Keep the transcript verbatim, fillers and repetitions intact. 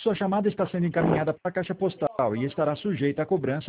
Sua chamada está sendo encaminhada para a caixa postal e estará sujeita à cobrança